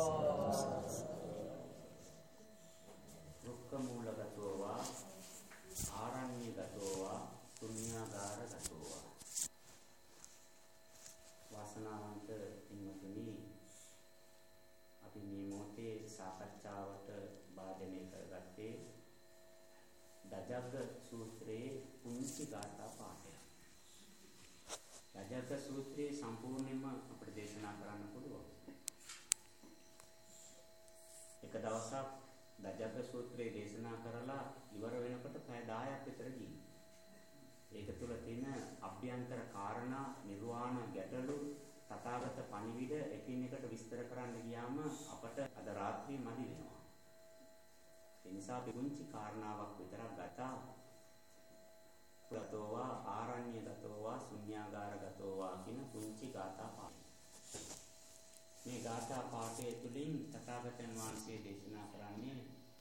රුක්ක මූලගතෝ වා ආරණ්‍යගතෝ වා ශුන්‍යාගාරගතෝ වා. වාසනාවන්ත පින්වතුනි, අපි මේ මොහොතේ සාකච්ඡාවට භාජනය කරගත්තේ දජග්ග සූත්‍රයේ පුංචි ගාථා පාඨයක්. දජග්ග සූත්‍රයේ සම්පූර්ණයෙන්ම අපිට දේශනා කරන්න පුළුවන්. එක දවසක් දජග්ග සූත්‍රයේ දේශනා කරලා ඉවර වෙනකොට පැය 10ක් විතර ගිහින්. ඒක තුල තියෙන අභ්‍යන්තර කාරණා, නිර්වාණ ගැටලු, තථාගත පණිවිඩ එකින් එකට විස්තර කරන්න ගියාම අපට අද රාත්‍රියේ මදි වෙනවා. ඒ නිසා අපි පුංචි කාරණාවක් විතරක් ගත්තා. ගතෝවා ආරණ්‍යගතෝවා ශුන්‍යාගාරගතෝවා කියන පුංචි ගාථා පාඨය. මේ ගාථා පාඨය තුළින් තථාගතයන් වහන්සේ දේශනා කරන්නේ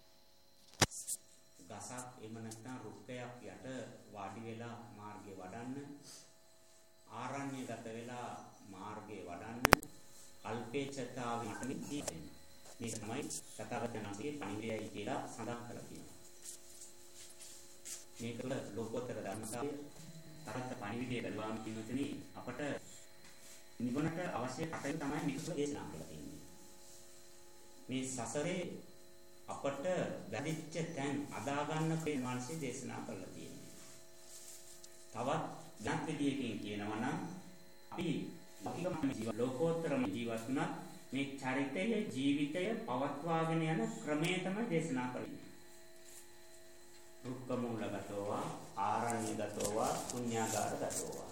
ගසක් එහෙම නැත්නම් රුක්කයක් යට වාඩි වෙලා මාර්ගය වඩන්න, ආරණ්‍යගත වෙලා මාර්ගය වඩන්න, කල්පේච්ඡතාවේ මටමිදී වෙන්න. මේක තමයි තථාගතයන් වහන්සේගේ පණිවිඩයයි කියලා සඳහන් කරලා තියෙනවා. මේක තුළ ලෝකෝත්තර ධර්මතාවය තරත් පණිවිඩය බලවාම පින්වතුනි අපට නිවනට අවශ්‍ය කටයුතු තමයි මේක තුළ දේශනා කරලා තියෙන්නේ. මේ සසරේ අපට වැදිච්ච තැන් අදා ගන්න ප්‍රේමාංශය දේශනා කරලා තියෙන්නේ. තවත් දැන් විදියකින් කියනවා නම් අපි ලෝකෝත්තරම ජීවත් වුණත් මේ චරිතය ජීවිතය පවත්වාගෙන යන ක්‍රමය තමයි දේශනා කරන්නේ. රුක්ක මූලගතෝවා ආරණ්‍යගතෝවා ශුන්‍යාගාරගතෝවා.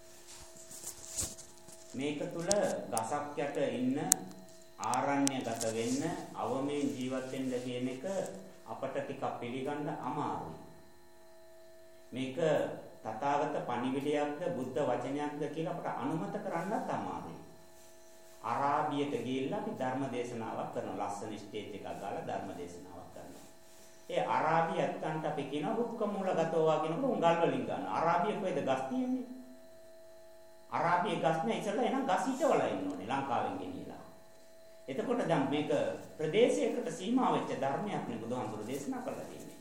මේක තුල ගසක් යට ඉන්න, ආරණ්‍යගත වෙන්න, අවමෙන් ජීවත් වෙන්න කියන එක අපට ටිකක් පිළිගන්න අමාරුයි. මේක තථාගත පණිවිඩයක්ද බුද්ධ වචනයක්ද කියලා අපට අනුමත කරන්නත් අමාරුයි. අරාබියට ගිහිල්ලා අපි ධර්ම දේශනාවක් කරනවා. ලස්සන ස්ටේජ් එකක් ගාලා ධර්ම දේශනාවක් කරනවා. ඒ අරාබියන්ට අපි කියන රුක්ක මූලගතෝවා කියනකොට උංගල් වලින් ගන්නවා. අරාබිය කොහෙද ගස් තියෙන්නේ? අරාබියේ ගස් නැහැ ඉතලා එනම් ගස් හිටවල ඉන්න ඕනේ ලංකාවෙන් ගෙනියලා. එතකොට දැන් මේක ප්‍රදේශයකට සීමා වෙච්ච ධර්මයක් නේ බුදුහාමුදුරු දේශනා කරලා තියෙන්නේ.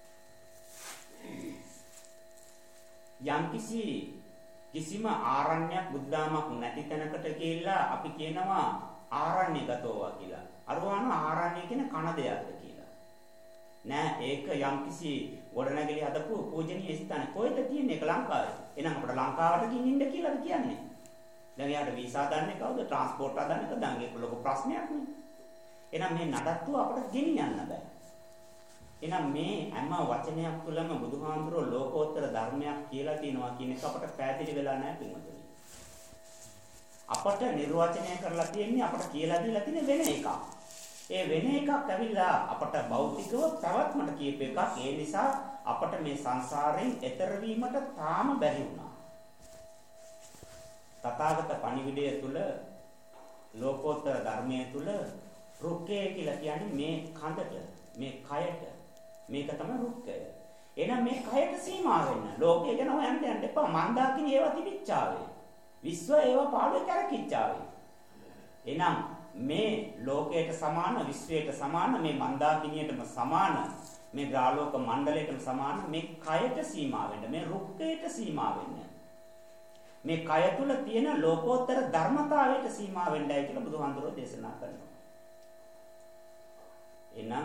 කිසිම ආරණ්‍යයක් බුද්ධාමක් නැති තැනකට ගිහිල්ලා අපි කියනවා ආරණ්‍යගතෝවා කියලා. අරවන ආරණ්‍ය කියන කන දෙයක්ද කියලා. නෑ, ඒක යම්කිසි ගොඩනැගිලි හදපු පූජනීය ස්ථාන. කොහෙද තියෙන්නේ? ඒක ලංකාවේ. එහෙනම් අපිට ලංකාවට ගිහින් ඉන්න කියලාද කියන්නේ? දැන් යාට වීසා දන්නේ කවුද? ට්‍රාන්ස්පෝර්ට් හදන්නේ කවුද? දැන් ඒක ලොකු ප්‍රශ්නයක් නේ. එහෙනම් මේ නඩත්තුව අපිට ගෙනියන්න බෑ. එහෙනම් මේ හැම වචනයක් තුළම බුදුහාමුදුරුවෝ ලෝකෝත්තර ධර්මයක් කියලා තියෙනවා කියන එක අපට පැහැදිලි වෙලා නැහැ පින්වතුනි. අපට නිර්වචනය කරලා තියෙන්නේ අපට කියලා දීලා තියෙන වෙන එකක්. ඒ වෙන එකක් ඇවිල්ලා අපට භෞතිකව පැවැත්මට කියප එකක්. ඒ නිසා අපට මේ සංසාරයෙන් එතර වීමට තාම බැරි වුණා. තථාගත පණිවිඩය තුල ලෝකෝත්තර ධර්මයේ තුල රුක්කය කියලා කියන්නේ මේ කඳට, මේ කයට. මේක තමයි රුක්කය. එහෙනම් මේ කයට සීමා වෙන්න. ලෝකේ ගැන හොයන්න යන්න එපා. මන්දාකිනි ඒවා තිබිච්චාවේ. විශ්ව ඒවා පාළුවේ කරකිච්චාවේ. එහෙනම් මේ ලෝකයට සමාන, විශ්වයට සමාන, මේ මන්දාකිනියටම සමාන, මේ ග්‍රාලෝක මණ්ඩලයටම සමාන මේ කයට සීමා වෙන්න. මේ රුක්කයට සීමා වෙන්න. මේ කය තුල තියෙන ලෝකෝත්තර ධර්මතාවයට සීමා වෙන්නයි කියලා බුදුහාමුදුරුවෝ දේශනා කරනවා. එනම්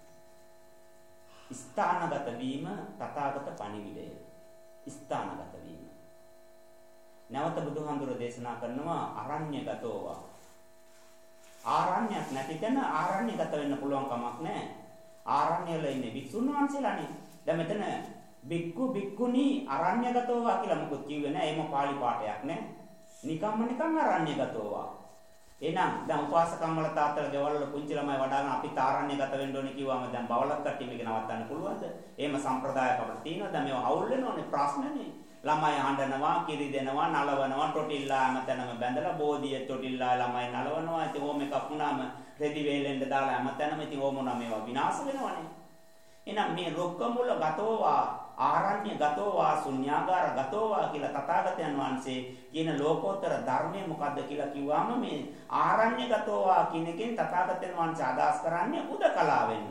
ස්ථානගත වීම තථාගත පණිවිඩය. ස්ථානගත වීම. නැවත බුදුහාමුදුරුවෝ දේශනා කරනවා අරණ්‍යගතෝවා. ආරණ්‍යයක් නැති තැන ආරණ්‍යගත වෙන්න පුළුවන් කමක් නැහැ. ආරණ්‍ය වල ඉන්නේ වික්ෂුන් වහන්සේලානේ. දැන් මෙතන බික්කු බික්කුනි අරණ්‍යගතෝවා කියලා මොකද කිව්වේ නැහැ. ඒම පාලි පාඨයක් නෑ. නිකම් අරණ්‍යගතෝවා. එහෙනම් දැන් උපාසකම් වල තාත්තලා ගෙවල් වල පුංචි ළමයි වඩාගෙන අපි තාරණ්‍යගත වෙන්න ඕනේ කිව්වම දැන් බවලක් කට්ටිය මේක නවත්තන්න පුළුවන්ද? එහෙම සම්ප්‍රදායක් අපිට තියෙනවා. දැන් මේව අවුල් වෙනවනේ ප්‍රශ්නනේ. ළමයි හඬනවා, කිරි දෙනවා, නලවනවා, ටොටිල්ලා හැමතැනම බැඳලා බෝධිය ටොටිල්ලා ළමයි නලවනවා. ඉතින් ඕම එකක් වුණාම රෙදි වේලෙන්ද දාලා හැමතැනම ඉතින් ඕම මොනවා මේවා විනාශ වෙනවනේ. එහෙනම් මේ රුක්ක මුල ගතෝවා ආරණ්‍ය ගතෝවා ශුන්‍යාගාර ගතෝවා කියලා තථාගතයන් වහන්සේ කියන ලෝකෝත්තර ධර්මය මොකද්ද කියලා කිව්වම මේ ආරණ්‍ය ගතෝවා කියන එකෙන් තථාගතයන් වහන්සේ අදහස් කරන්නේ උදකලා වෙන්න.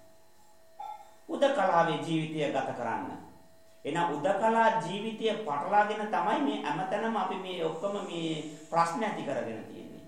උදකලාවේ ජීවිතය ගත කරන්න. එහෙනම් උදකලා ජීවිතය පටලාගෙන තමයි මේ හැමතැනම අපි මේ ඔක්කොම මේ ප්‍රශ්න ඇති කරගෙන තියෙන්නේ.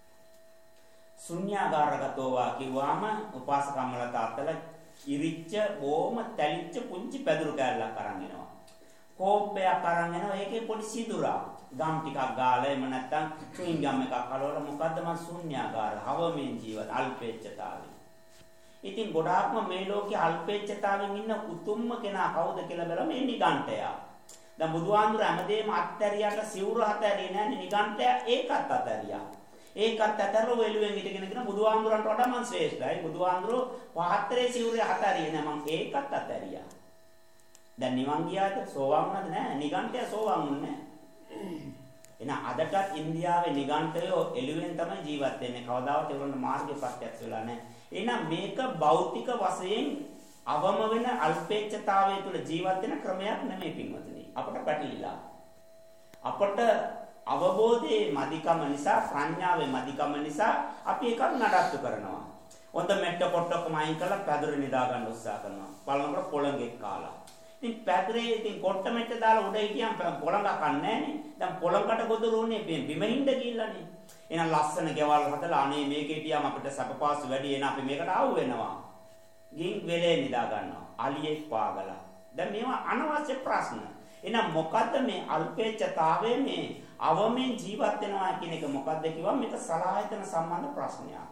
ශුන්‍යාගාරගතෝවා කිව්වම උපාසකම්මල තාත්තලා ඉරිච්ච බොම තැලිච්ච පුංචි පැදුරු කෑල්ලක් අරන් එනවා. කෝප්පයක් අරන් එනවා. ඒකේ පොඩි සිදුරක්. ගම් ටිකක් ගාලා එම නැත්තම් චුයින් ගම් එකක් කලවල මොකද්ද මං ශුන්‍යාගාර හවමෙන් ජීවත් අල්පේච්ඡතාවය. ඉතින් ගොඩාක්ම මේ ලෝකේ අල්පේච්ඡතාවෙන් ඉන්න උතුම්ම කෙනා කවුද කියලා බලමු මේ නිගණ්ඨයා. දැන් බුදුහාඳුර හැමදේම අත්හැරියට සිවුර අත්හැරියේ නැහැ නිගණ්ඨයා ඒකත් අත්හැරියා. ඒකත් අතරෝ වෙලුවෙන් ඉඳගෙන කියන බුදුහාමුදුරන්ට වඩා මං ශ්‍රේෂ්ඨයි. බුදුහාමුදුරෝ පහතරේ සිවුරේ හතරියේ නෑ මං ඒකත් අතහැරියා. දැන් නිවන් ගියාද සෝවාන් වුණාද නෑ නිගණ්ඨය සෝවාන් වුණේ නෑ. එහෙනම් අදටත් ඉන්දියාවේ නිගණ්ඨයෝ එළුවෙන් තමයි ජීවත් වෙන්නේ. කවදාවත් ඒගොල්ලන්ට මාර්ගය ප්‍රත්‍යක්ෂ වෙලා නෑ. එහෙනම් මේක භෞතික වශයෙන් අවම වෙන අල්පේච්ඡතාවය තුළ ජීවත් වෙන ක්‍රමයක් නෙමෙයි පින්වතුනි. අපට පැටලිලා. අපට අවබෝධයේ මදිකම නිසා ප්‍රඥාවේ මදිකම නිසා අපි එකක් නඩත්තු කරනවා. හොඳ මෙට්ට කොට්ටකම අයින් කරලා පැදුර නිදා ගන්න උත්සාහ කරනවා. බලනකොට පොළඟෙක් කාලා. ඉතින් පැදුරේ ඉතින් කොට්ට මෙට්ට දාලා උඩ හිටියම් පොළඟ කන්නේ නැහනේ. දැන් පොළඟකට ගොදුරු උනේ බිමින්ද ගිහිල්ලානේ. එහෙනම් ලස්සන ගෙවල් හදලා අනේ මේකේ හිටියම් අපිට සැපපාසු වැඩි එන අපි මේකට ආව වෙනවා. ගින් වෙලේ නිදා ගන්නවා. අලියෙක් පාගලා. දැන් මේවා අනවශ්‍ය ප්‍රශ්න. එහෙනම් මොකද්ද මේ අල්පේච්ඡතාවයේ මේ අවමෙන් ජීවත් වෙනවා කියන එක මොකද්ද කිව්වම මේක සලආයතන සම්බන්ධ ප්‍රශ්නයක්.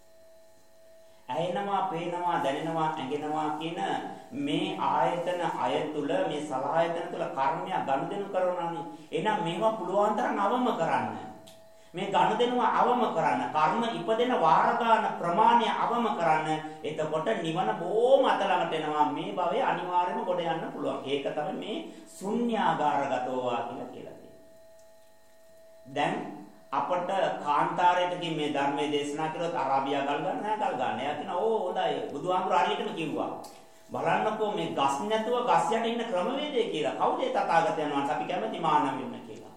ඇයෙනවා, පේනවා, දැනෙනවා, ඇඟෙනවා කියන මේ ආයතන අය තුල මේ සලආයතන තුල කර්මයක් ගනුදෙනු කරනවානේ. එහෙනම් මේවා පුළුවන් තරම් අවම කරන්න. මේ ගනුදෙනුව අවම කරන්න. කර්ම ඉපදෙන වාර ගන්න ප්‍රමාණය අවම කරන්න. එතකොට නිවන බොහොම අතලඟට එනවා. මේ භවයේ අනිවාර්යයෙන්ම ගොඩ යන්න පුළුවන්. ඒක තමයි මේ ශුන්‍යාගාරගතෝවා කියලා. දැන් අපට කාන්තාරයටකින් මේ ධර්මයේ දේශනා කරොත් අරාබියා ගල් ගන්න නැහැ ගල් ගන්න. එයා කියනවා ඕ හොඳයි. බුදුහාමුදුරු හරියටම කිව්වා. බලන්නකෝ මේ ගස් නැතුව ගස් යට ඉන්න ක්‍රමවේදය කියලා. කවුද ඒ තථාගතයන් වහන්සේ අපි කැමති මානම් වෙන්න කියලා.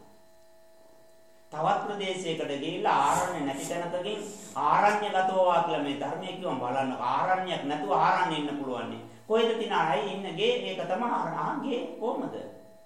තවත් ප්‍රදේශයකට ගිහිල්ලා ආරණ්‍ය නැති තැනකකින් ආරණ්‍යගතෝවා කියලා මේ ධර්මයේ කිව්වම බලන්නකෝ ආරණ්‍යයක් නැතුව ආරණ්‍ය ඉන්න පුළුවන්. කොයිද තිනායි ඉන්නගේ ඒක තමයි ආගේ කොහමද?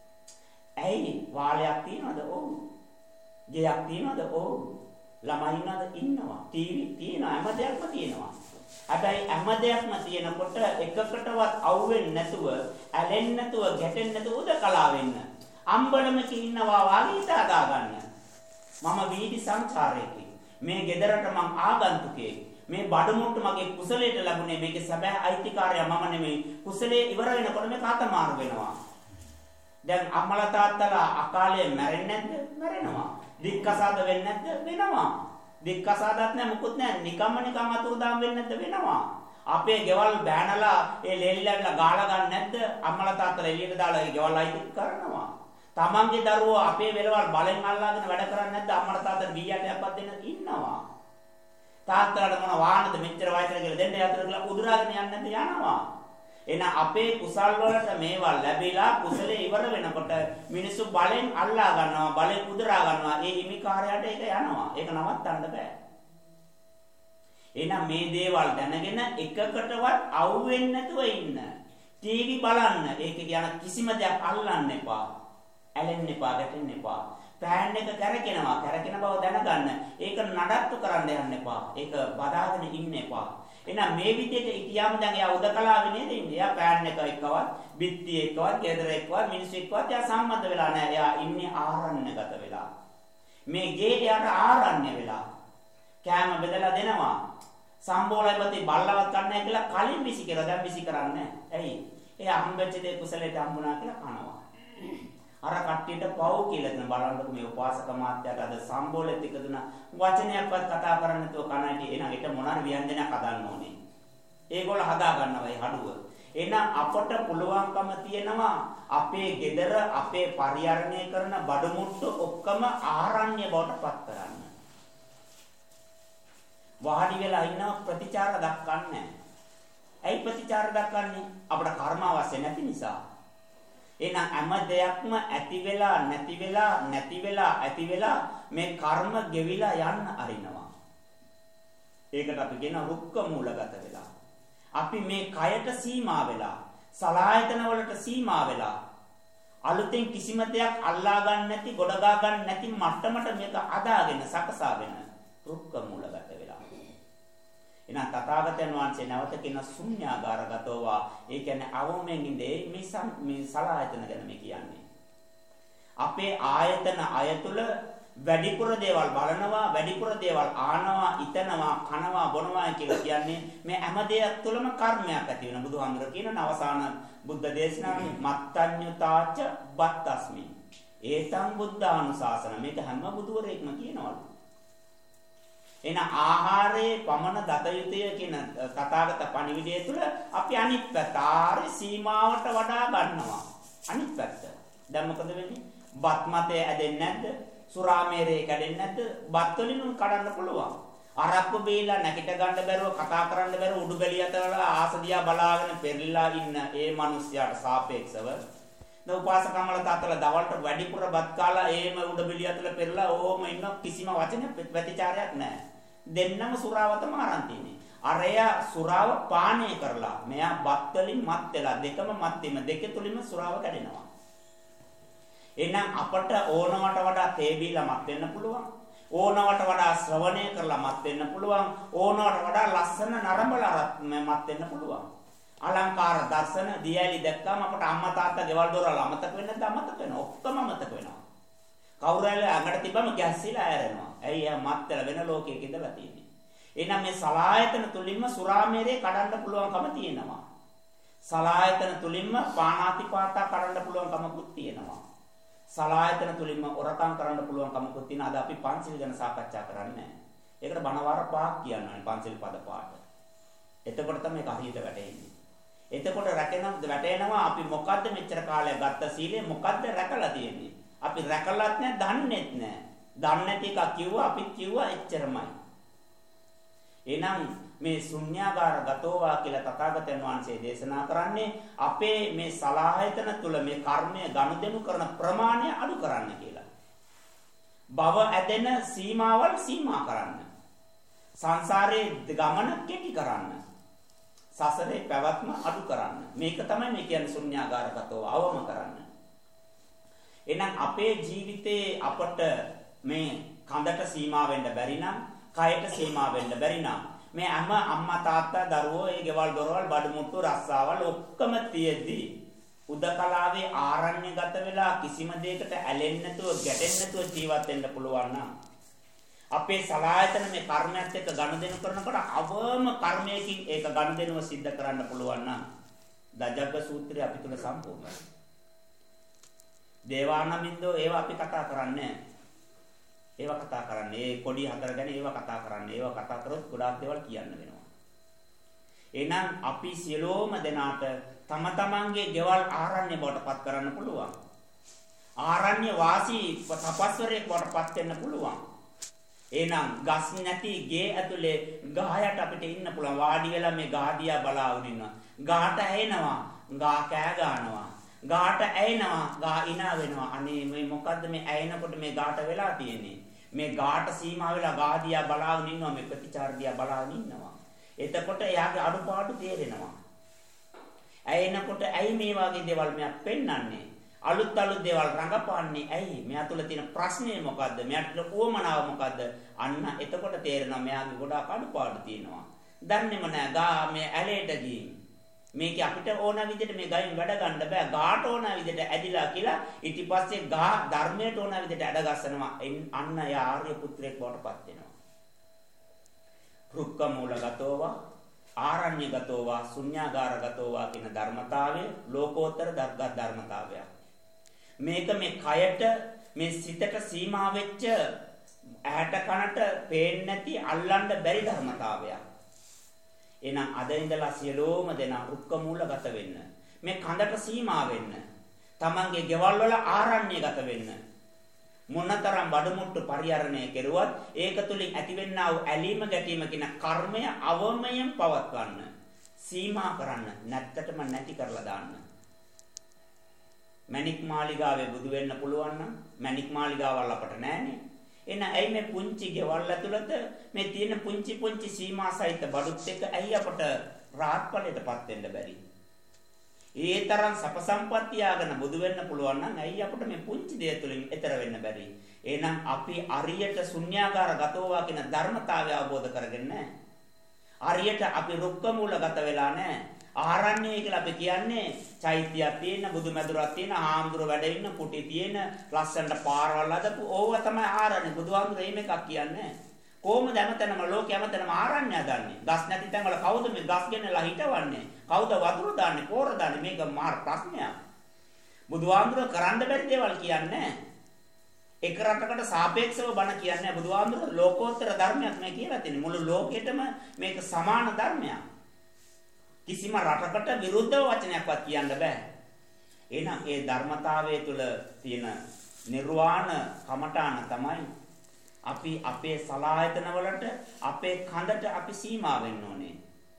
ඇයි වාලයක් තියනවද? ඔව්. ගෙයක් තියනවද? ඔව්. ළමයි ඉන්නවද? ඉන්නවා. ටීවී තියෙනවා. හැම දෙයක්ම තියෙනවා. හැබැයි හැම දෙයක්ම තියෙනකොට එකකටවත් අවුෙන්නේ නැතුව, ඇලෙන්නේ නැතුව, ගැටෙන්නේ නැතුව උදකලා වෙන්න. අම්බලමක ඉන්නවා වාගේ හදා ගන්න. මම වීදි සංචාරයකේ. මේ ගෙදරට මං ආගන්තුකේ. මේ බඩමුට්ටු මගේ කුසලයට ලැබුණේ මේකේ සැබෑ අයිතිකාරයා මම නෙමෙයි. කුසලයේ ඉවර වෙනකොට මේ කාතමාරු වෙනවා. දැන් අම්මලා තාත්තලා අකාලේ මැරෙන්නේ නැද්ද? මැරෙනවා. දික්කසාද වෙන්නේ නැද්ද? වෙනවා. දික්කසාදත් නැහැ මුකුත් නැහැ. නිකම්ම අතුරුදාම් වෙන්නේ නැද්ද? වෙනවා. අපේ ගෙවල් බෑනලා ඒ ලෙල්ලැවිලා ගාලා ගන්න නැද්ද? අම්මලා තාත්තලා එළියට දාලා ඒ ගෙවල් අයිති කරනවා. තමන්ගේ දරුවෝ අපේ වෙලවල් බලෙන් අල්ලාගෙන වැඩ කරන්නේ නැද්ද? අම්මලා තාත්තලා බීයටයක්වත් දෙන්න ඉන්නවා. තාත්තලාට මොන වාහනද මෙච්චර වයසට කියලා දෙන්න යතර කියලා උදුරාගෙන යන්නේ නැද්ද? යනවා. එහෙනම් අපේ කුසල් වලට මේවා ලැබිලා කුසලයේ ඉවර වෙනකොට මිනිස්සු බලෙන් අල්ලා ගන්නවා බලෙන් උදුරා ගන්නවා ඒ හිමිකාරයාට ඒක යනවා ඒක නවත්තන්න බෑ එහෙනම් මේ දේවල් දැනගෙන එකකටවත් අවු වෙන්නේ නැතුව ඉන්න ටීවී බලන්න ඒක කියන කිසිම දෙයක් අල්ලන්න එපා ඇලෙන්න එපා ගැටෙන්න එපා පෑන් එක කැරකෙන බව දැනගන්න ඒක නඩත්තු කරන්න යන්න එපා ඒක බදාගෙන ඉන්න එපා එහෙනම් මේ විදිහට ඉතියාම දැන් එයා උදකලාවේ නේද ඉන්නේ. එයා පෑන් එක එක්කවත්, බිත්ති එක්කවත්, ගෙදර එක්කවත්, මිනිස්සු එක්කවත් එයා සම්බන්ධ වෙලා නැහැ. එයා ඉන්නේ ආරණ්‍යගත වෙලා. මේ ගේ එයාට ආරණ්‍ය වෙලා. කෑම බෙදලා දෙනවා. සම්බෝලයිපති බල්ලවත් කන්නේ කියලා කලින් විසි කරලා දැන් විසි කරන්නේ නැහැ. ඇයි? එයා හම්බෙච්ච දේ කුසලයට හම්බුණා කියලා කනවා. අර කට්ටියට පව් කියලා දෙන බලන්නකො මේ උපාසක මාත්‍යාට අද සම්බෝලෙත් එක දුන වචනයක්වත් කතා කරන්න නැතුව කනටි එන එක මොනාර ව්‍යංජනයක් හදන්න ඕනේ. ඒගොල්ලෝ හදා ගන්නවා ඒ හඩුව. එහෙනම් අපට පුළුවන්කම තියෙනවා අපේ ගෙදර අපේ පරිහරණය කරන බඩමුට්ටු ඔක්කොම ආරණ්‍ය බවට පත් කරන්න. වාඩි වෙලා ඉන්නව ප්‍රතිචාර දක්වන්නේ නැහැ. ඇයි ප්‍රතිචාර දක්වන්නේ? අපට කර්ම අවශ්‍ය නැති නිසා. එහෙනම් හැම දෙයක්ම ඇති වෙලා නැති වෙලා නැති වෙලා ඇති වෙලා මේ කර්ම ගෙවිලා යන්න අරිනවා. ඒකට අපි කියන රුක්ක මූලගත වෙලා. අපි මේ කයට සීමා වෙලා, සලආයතන වලට සීමා වෙලා අලුතෙන් කිසිම දෙයක් අල්ලා ගන්න නැති, ගොඩ ගා ගන්න නැති මට්ටමට මේක අදාගෙන සකසාගෙන රුක්ක මූලගත වෙලා. එහෙනම් තථාගතයන් වහන්සේ නැවත කියන ශුන්‍යාගාරගතෝවා. ඒ කියන්නේ අවමෙන් ඉඳේ මේ සලආයතන ගැන මේ කියන්නේ. අපේ ආයතන අයතුල වැඩිපුර දේවල් බලනවා, වැඩිපුර දේවල් ආනවා, ඉතනවා, කනවා, බොනවා කියලා කියන්නේ මේ හැම දෙයක් තුළම කර්මයක් ඇති වෙන. බුදුහාමුදුරුවෝ කියන අවසාන බුද්ධ දේශනාවේ මත්තඤ්ඤුතාච බත්තස්මි. ඒතං බුද්ධානුශාසන. මේක හැම බුදුවරයෙක්ම කියනවලු. එන ආහාරයේ පමණ දත යුතුය කියන තථාගත පණිවිඩය තුළ අපි අනිත් පැත්ත ආහාරේ සීමාවට වඩා ගන්නවා. අනිත් පැත්ත. දැන් මොකද වෙන්නේ? බත් මතේ ඇදෙන්නේ නැද්ද? සුරාමේරේ කැඩෙන්නේ නැද්ද? බත් වලින් කඩන්න පුළුවන්. අරක්කු බීලා නැගිට ගන්න බැරුව, කතා කරන්න බැරුව උඩු බැලිය අතවල ආසදියා බලාගෙන පෙරලිලා ඉන්න ඒ මිනිස්යාට සාපේක්ෂව දැන් උපාසකම්මල තාත්තලා දවල්ට වැඩිපුර බත් කාලා ඒම උඩු බැලිය අතල පෙරලා ඕම ඉන්න කිසිම වචන ප්‍රතිචාරයක් නැහැ. දෙන්නම සුරාවතම අරන් තියෙන්නේ. අරයා සුරාව පානය කරලා මෙයා බත් වලින් මත් වෙලා දෙකම මත් වීම දෙක තුලින්ම සුරාව කැඩෙනවා. එහෙනම් අපට ඕනවට වඩා තේ බීලා මත් වෙන්න පුළුවන්. ඕනවට වඩා ශ්‍රවණය කරලා මත් වෙන්න පුළුවන්. ඕනවට වඩා ලස්සන නරඹලා මත් වෙන්න පුළුවන්. අලංකාර දර්ශන දියැලි දැක්කම අපට අම්මා තාත්තා ගෙවල් දොරවල් අමතක වෙන්නේ නැද්ද? අමතක වෙනවා. ඔක්කොම අමතක වෙනවා. කවුරුහරි අඟට තිබ්බම ගැස්සිලා ඇරෙනවා. ඇයි එයා මත් වෙලා වෙන ලෝකයක ඉඳලා තියෙන්නේ. එහෙනම් මේ සලායතන තුලින්ම සුරාමේරේ කඩන්න පුළුවන්කම තියෙනවා. සලායතන තුලින්ම පාණාතිපාතා කඩන්න පුළුවන්කමකුත් තියෙනවා. සලායතන තුලින්ම ඔරකම් කරන්න පුළුවන් කමකුත් තියෙන. අද අපි පන්සිල් ගැන සාකච්ඡා කරන්නේ. ඒකට බණවාර පහක් කියනවා පන්සිල් පද පාඩ. එතකොට තමයි ඒක හරියට වැටෙන්නේ. එතකොට වැටෙනවා අපි මොකද්ද මෙච්චර කාලයක් ගත්ත සීලය මොකද්ද රැකලා තියෙන්නේ. අපි රැකලත් නැහැ, දන්නේත් නැහැ. දන්නේ නැති එක කිව්වා අපිත් කිව්වා එච්චරමයි. එහෙනම් මේ ශුන්‍යාගාරගතෝවා කියලා තථාගතයන් වහන්සේ දේශනා කරන්නේ අපේ මේ සලායතන තුල මේ කර්මය ගනුදෙනු කරන ප්‍රමාණය අඩු කරන්න කියලා. භව ඇදෙන සීමාවල් සීමා කරන්න. සංසාරයේ ගමන කෙටි කරන්න. සසරේ පැවැත්ම අඩු කරන්න. මේක තමයි මේ කියන්නේ ශුන්‍යාගාරගතෝව අවම කරන්න. එහෙනම් අපේ ජීවිතේ අපට මේ කඳට සීමා වෙන්න බැරි නම්, කයට සීමා වෙන්න බැරි නම් මේ අම්ම අම්මා තාත්තා දරුවෝ ඒ ගෙවල් දොරවල් බඩු මුට්ටු රස්සාවල් ඔක්කොම තියෙද්දි උදකලාවේ ආරණ්‍යගත වෙලා කිසිම දෙයකට ඇලෙන්නේ නැතුව ගැටෙන්නේ නැතුව ජීවත් වෙන්න පුළුවන් නම් අපේ සලායතන මේ කර්මයත් එක්ක ගනුදෙනු කරනකොට අවම කර්මයකින් ඒක ගනුදෙනුව සිද්ධ කරන්න පුළුවන් නම් දජග්ග සූත්‍රය අපි තුල සම්පූර්ණයි. දේවානමින්දෝ ඒවා අපි කතා කරන්නේ ඒවා කතා කරන්නේ ඒ කොඩි හතර ගැන ඒවා කතා කරන්නේ ඒවා කතා කරොත් ගොඩාක් දේවල් කියන්න වෙනවා. එහෙනම් අපි සියලෝම දෙනාට තම තමන්ගේ ගෙවල් ආරණ්‍ය බවට පත් කරන්න පුළුවන්. ආරණ්‍ය වාසී තපස්වරයෙක් බවට පත් වෙන්න පුළුවන්. එහෙනම් ගස් නැති ගේ ඇතුලේ ගහයට අපිට ඉන්න පුළුවන්. වාඩි වෙලා මේ ගහ දිහා බලාගෙන ඉන්නවා. ගහට ඇහෙනවා, ගහ කෑ ගන්නවා. ගාට ඇයෙනවා, ගා ඉනා වෙනවා. අනේ මේ මොකද්ද මේ ඇයෙනකොට මේ ගාට වෙලා තියෙන්නේ? මේ ගාට සීමා වෙලා ගා දිහා බලාගෙන ඉන්නවා, මේ ප්‍රතිචාර දිහා බලාගෙන ඉන්නවා. එතකොට එයාගේ අඩුපාඩු තේරෙනවා. ඇයෙනකොට ඇයි මේ වගේ දේවල් මෙයා පෙන්වන්නේ? අලුත් දේවල් රඟපාන්නේ ඇයි? මෙයා තුල තියෙන ප්‍රශ්නේ මොකද්ද? මෙයාට උවමනාව මොකද්ද? අන්න එතකොට තේරෙනවා මෙයාගේ ගොඩාක් අඩුපාඩු තියෙනවා. දන්නේම නැහැ ගා මේ ඇලේට ගිහින් මේක අපිට ඕන විදිහට මේ ගයින් වැඩ ගන්න බෑ. ගාට ඕන විදිහට ඇදිලා කියලා ඊට පස්සේ ගා ධර්මයට ඕන විදිහට ඇඩ ගස්සනවා. අන්න යා ආර්ය පුත්‍රයෙක් බවට පත් වෙනවා. රුක්ක මූලගතෝවා, ආරණ්‍යගතෝවා, ශුන්‍යාගාරගතෝවා කියන ධර්මතාවය ලෝකෝත්තර ධර්මතාවයක්. මේක මේ කයට මේ සිතට සීමා වෙච්ච ඇහැට කනට පේන්නේ නැති අල්ලන්න බැරි ධර්මතාවයක්. එහෙනම් අද ඉඳලා සියලෝම දෙනා රුක්ක මූලගත වෙන්න. මේ කඳට සීමා වෙන්න. තමන්ගේ ගෙවල් වල ආරණ්‍යගත වෙන්න. මොනතරම් බඩමුට්ටු පරිහරණය කෙරුවත් ඒක තුලින් ඇතිවෙනා වූ ඇලීම ගැටීම කියන කර්මය අවමයෙන් පවත්වන්න. සීමා කරන්න. නැත්තටම නැති කරලා දාන්න. මණික් මාලිගාවේ බුදු වෙන්න පුළුවන් නම් මණික් මාලිගාවල් අපට නැහැනේ. එහෙනම් ඇයි මේ පුංචි ගෙවල් ඇතුළත මේ තියෙන පුංචි සීමා සහිත බඩුත් එක්ක ඇයි අපට රාහත් ඵලයටපත් වෙන්න බැරි? ඒ තරම් සප සම්පත්තිය ආගෙන බුදු වෙන්න පුළුවන් නම් ඇයි අපට මේ පුංචි දේ තුලින් ඈතර වෙන්න බැරි? එහෙනම් අපි අරියට ශුන්‍යාකාර ගතෝවා කියන ධර්මතාවය අවබෝධ කරගෙන නැහැ. අරියට අපි රුක්ක මූලගත වෙලා නැහැ. ආරණ්‍යය කියලා අපි කියන්නේ චෛත්‍යයක් තියෙන, බුදුමැදුරක් තියෙන, ආම්දුර වැඩ ඉන්න, කුටි තියෙන, ලස්සනට පාරවල් හදපු ඕව තමයි ආරණ්‍ය. බුදුහාමුදුර එහෙම එකක් කියන්නේ. කොහොමද හැමතැනම ලෝකෙ හැමතැනම ආරණ්‍ය හදන්නේ? ගස් නැති තැන්වල කවුද මේ ගස් ගෙනලා හිටවන්නේ? කවුද වතුර දාන්නේ, පෝර දාන්නේ? මේක මාර ප්‍රශ්නයක්. බුදුහාමුදුර කරන්න බැරි දේවල් කියන්නේ. එක රටකට සාපේක්ෂව බණ කියන්නේ බුදුහාමුදුර ලෝකෝත්තර ධර්මයක් මේ කියලා තියෙන්නේ. මුළු ලෝකෙටම මේක සමාන ධර්මයක්. කිසිම රටකට විරුද්ධව වචනයක්වත් කියන්න බෑ. එහෙනම් ඒ ධර්මතාවය තුළ තියෙන නිර්වාණ කමඨාන තමයි අපි අපේ සලායතන වලට අපේ කඳට අපි සීමා වෙන්න ඕනේ.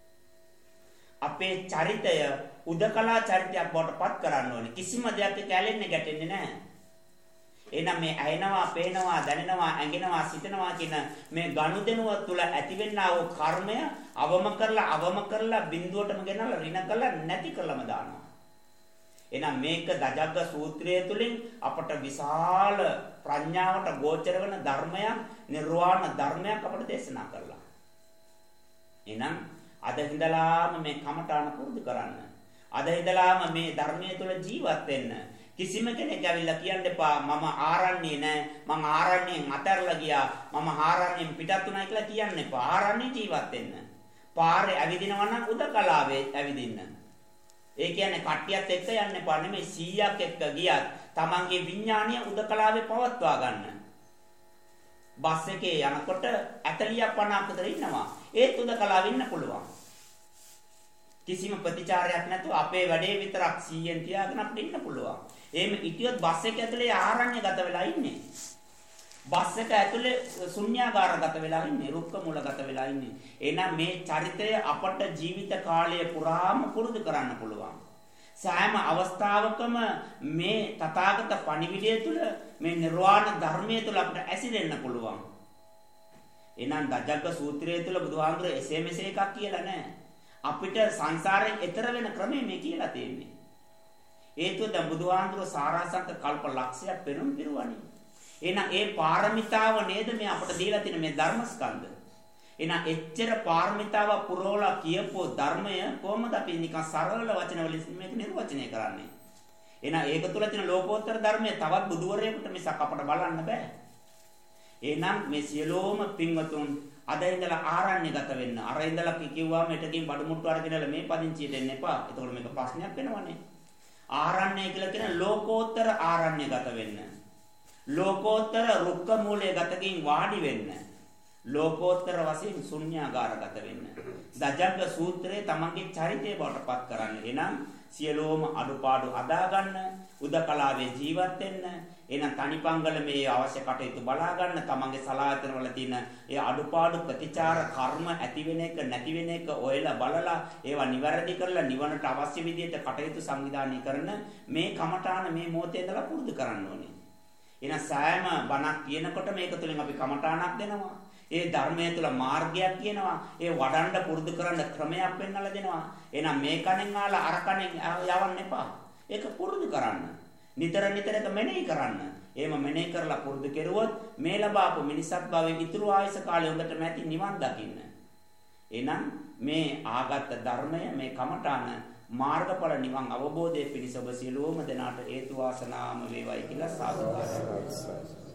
අපේ චරිතය උදකලා චරිතයක් බවට පත් කරන්න ඕනේ. කිසිම දෙයක් එක්ක ඇලෙන්නේ ගැටෙන්නේ නැහැ. එහෙනම් මේ ඇයෙනවා, පේනවා, දැනෙනවා, ඇඟෙනවා, සිතනවා කියන මේ ගනුදෙනුව තුළ ඇතිවෙනා වූ කර්මය අවම කරලා බිඳුවටම ගෙනල්ලා ඍණ කරලා නැති කරලම දානවා. එහෙනම් මේක දජග්ග සූත්‍රය තුළින් අපට විශාල ප්‍රඥාවට ගෝචර වෙන ධර්මයක්, නිර්වාණ ධර්මයක් අපට දේශනා කළා. එහෙනම් අද ඉඳලාම මේ කමඨාන පුරුදු කරන්න. අද ඉඳලාම මේ ධර්මයේ තුල ජීවත් වෙන්න. කිසිම කෙනෙක් ඇවිල්ලා කියන්න එපා මම ආරණ්‍යේ නෑ, මම ආරණ්‍යෙන් අතහැරලා ගියා, මම ආරණ්‍යෙන් පිටත් වුණා කියලා කියන්න එපා. ආරණ්‍යේ ජීවත් වෙන්න. පාරේ ඇවිදිනවා නම් උදකලාවේ ඇවිදින්න. ඒ කියන්නේ කට්ටියත් එක්ක යන්න එපා නෙමෙයි, 100ක් එක්ක ගියත් තමන්ගේ විඥාණය උදකලාවේ පවත්වා ගන්න. බස් එකේ යනකොට 40ක් 50ක් විතර ඉන්නවා. ඒත් උදකලාවේ ඉන්න පුළුවන්. කිසිම ප්‍රතිචාරයක් නැතුව අපේ වැඩේ විතරක් 100න් තියාගෙන අපිට ඉන්න පුළුවන්. එහෙම ඉතියොත් බස් එක ඇතුලේ ආරණ්‍යගත වෙලා ඉන්නේ. බස් එක ඇතුලේ ශුන්‍යාකාරගත වෙලා ඉන්නේ, රුක්ක මූලගත වෙලා ඉන්නේ. එහෙනම් මේ චරිතය අපට ජීවිත කාලය පුරාම පුරුදු කරන්න පුළුවන්. සෑම අවස්ථාවකම මේ තථාගත පණිවිඩය තුළ මේ නිර්වාණ ධර්මයේ තුළ අපට ඇසිරෙන්න පුළුවන්. එහෙනම් දජග්ග සූත්‍රයේ තුළ බුදුහාමුදුරේ එසේ මෙසේ එකක් කියලා නැහැ. අපිට සංසාරයෙන් එතර වෙන ක්‍රමය මේ කියලා තියෙන්නේ. හේතුව දැන් බුදුහාමුදුර සාරාංශක කල්ප ලක්ෂයක් පෙරම් පිරුවනේ. එහෙනම් ඒ පාරමිතාව නේද මේ අපට දීලා තියෙන මේ ධර්මස්කන්ධ. එහෙනම් එච්චර පාරමිතාව පුරවලා කියපෝ ධර්මය කොහොමද අපි නිකන් සරල වචන වලින් මේක නිර්වචනය කරන්නේ? එහෙනම් ඒක තුල තියෙන ලෝකෝත්තර ධර්මය තවත් බුදුවරයෙකුට මිසක් අපට බලන්න බෑ. එහෙනම් මේ සියලෝම පින්වතුන් අද ඉඳලා ආරණ්‍යගත වෙන්න. අර ඉඳලා කිව්වාම එතකින් බඩු මුට්ටු අරගෙනලා මේ පදිංචියට එන්න එපා. එතකොට මේක ප්‍රශ්නයක් වෙනවනේ. ආරණ්‍ය කියලා කියන ලෝකෝත්තර ආරණ්‍යගත වෙන්න. ලෝකෝත්තර රුක්ක මූලයේ ගතකින් වාඩි වෙන්න. ලෝකෝත්තර වශයෙන් ශුන්‍යාකාරගත වෙන්න. දජග්ග සූත්‍රයේ තමන්ගේ චරිතය බවට පත් කරන්න. එනම් සියලෝම අඩුපාඩු අදා ගන්න, උදකලාවේ ජීවත් වෙන්න. එහෙනම් තනිපංගල මේ අවශ්‍ය කටයුතු බලා ගන්න, තමන්ගේ සලායතන වල තියෙන ඒ අඩුපාඩු ප්‍රතිචාර කර්ම ඇති වෙන එක නැති වෙන එක ඔයලා බලලා ඒවා නිවැරදි කරලා නිවනට අවශ්‍ය විදිහට කටයුතු සංවිධානය කරන මේ කමඨාන මේ මොහොතේ ඉඳලා පුරුදු කරන්න ඕනේ. එහෙනම් සෑම බණක් කියනකොට මේක තුළින් අපි කමඨානක් දෙනවා. ඒ ධර්මයේ තුල මාර්ගයක් කියනවා. ඒ වඩන්න පුරුදු කරන්න ක්‍රමයක් පෙන්වලා දෙනවා. එහෙනම් මේ කණෙන් ආලා අර කණෙන් යවන්න එපා. ඒක පුරුදු කරන්න. නිතර එක මෙනෙහි කරන්න. එහෙම මෙනෙහි කරලා පුරුදු කෙරුවොත් මේ ලබාපු මිනිසත් භවයේ ඉතුරු ආයස කාලය හොඳට නැති නිවන් දකින්න. එහෙනම් මේ ආගත් ධර්මය මේ කමඨාන මාර්ගඵල නිවන් අවබෝධයේ පිණිස ඔබ සියලුම දෙනාට හේතු වාසනාම වේවායි කියලා සාදුකාරය.